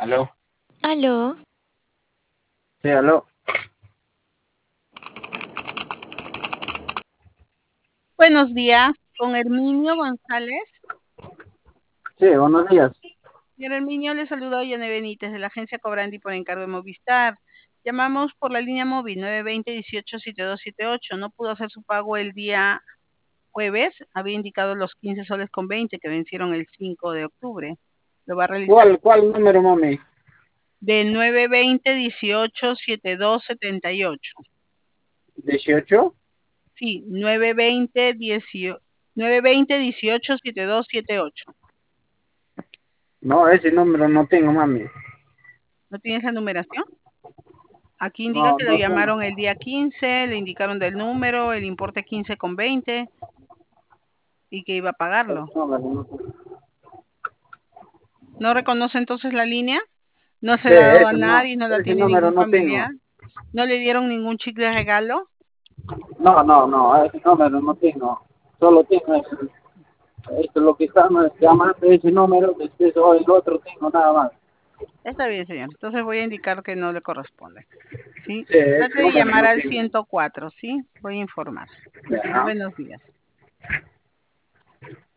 Aló, Aló, sí, aló. Buenos días, con Herminio González. Sí, buenos días. Señor Herminio, le saluda a Yane Benítez de la agencia Cobrandi por encargo de Movistar. Llamamos por la línea móvil 920-187278. No pudo hacer su pago el día jueves. Había indicado los 15 soles con 20 que vencieron el 5 de octubre. Lo va a realizar ¿Cuál número, mami? del 920-187278. 18. Sí, 920-187278. No, ese número no tengo, mami. ¿No tienes la numeración? Aquí indica No, que lo no tengo. llamaron el día 15, le indicaron del número, el importe 15 con 20 y que iba a Ese pagarlo. número no tengo. ¿No reconoce entonces la línea? ¿No se Sí, la ha dado a nadie? ¿No la ese tiene número ningún no familiar? tengo. ¿No le dieron ningún chicle de regalo? No, ese número no tengo. Solo tengo esto, lo que están llamando ese número, después el otro tengo nada más. Está bien, señor. Entonces voy a indicar que no le corresponde. ¿Sí? Sí, ese Trate de número llamar no al tengo. 104, ¿sí? Voy a informar. Ya. Buenos días.